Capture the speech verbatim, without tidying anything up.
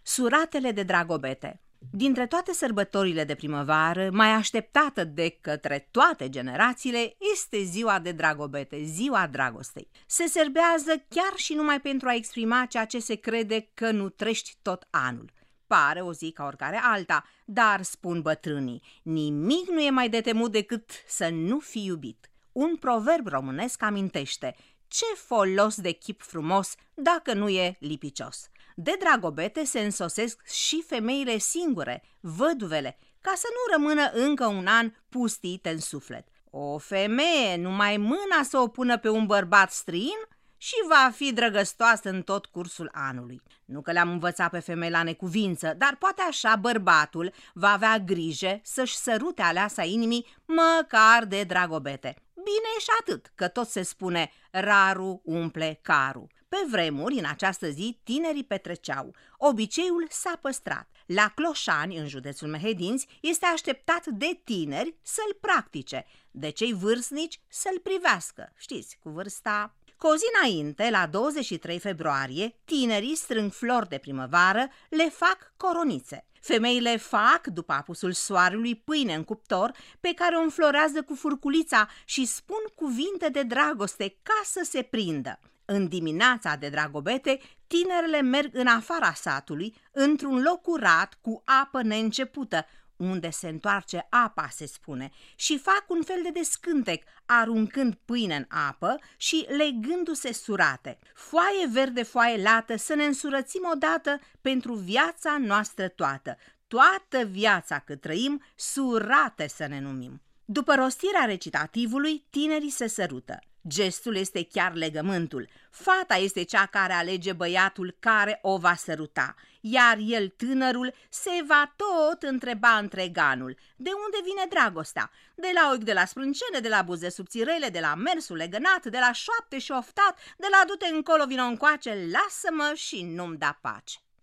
Suratele de dragobete. Dintre toate sărbătorile de primăvară, mai așteptată de către toate generațiile, este ziua de dragobete, ziua dragostei. Se serbează chiar și numai pentru a exprima ceea ce se crede că nutrești tot anul. Pare o zi ca oricare alta, dar, spun bătrânii, nimic nu e mai de temut decât să nu fii iubit. Un proverb românesc amintește: ce folos de chip frumos dacă nu e lipicios? De dragobete se însosesc și femeile singure, văduvele, ca să nu rămână încă un an pustite în suflet. O femeie numai mâna să o pună pe un bărbat străin și va fi drăgăstoasă în tot cursul anului. Nu că le-am învățat pe femei la necuvință, dar poate așa bărbatul va avea grijă să-și sărute aleasa inimii măcar de dragobete. Bine și atât, că tot se spune raru umple carul. Pe vremuri, în această zi, tinerii petreceau. Obiceiul s-a păstrat. La Cloșani, în județul Mehedinți, este așteptat de tineri să-l practice, de cei vârstnici să-l privească. Știți, cu vârsta... Cu o zi înainte, la douăzeci și trei februarie, tinerii strâng flori de primăvară, le fac coronițe. Femeile fac, după apusul soarelui, pâine în cuptor, pe care o înflorează cu furculița și spun cuvinte de dragoste ca să se prindă. În dimineața de dragobete, tinerele merg în afara satului, într-un loc curat, cu apă neîncepută, unde se întoarce apa, se spune, și fac un fel de descântec, aruncând pâine în apă și legându-se surate. Foaie verde, foaie lată, să ne însurățim odată pentru viața noastră toată. Toată viața cât trăim, surate să ne numim. După rostirea recitativului, tinerii se sărută. Gestul este chiar legământul. Fata este cea care alege băiatul care o va săruta, iar el, tânărul, se va tot întreba întreganul: de unde vine dragostea? De la ochi de la sprâncene, de la buze subțirele, de la mersul legănat, de la șoapte și oftat, de la du-te încolo, vino încoace, lasă-mă și nu-mi da pace.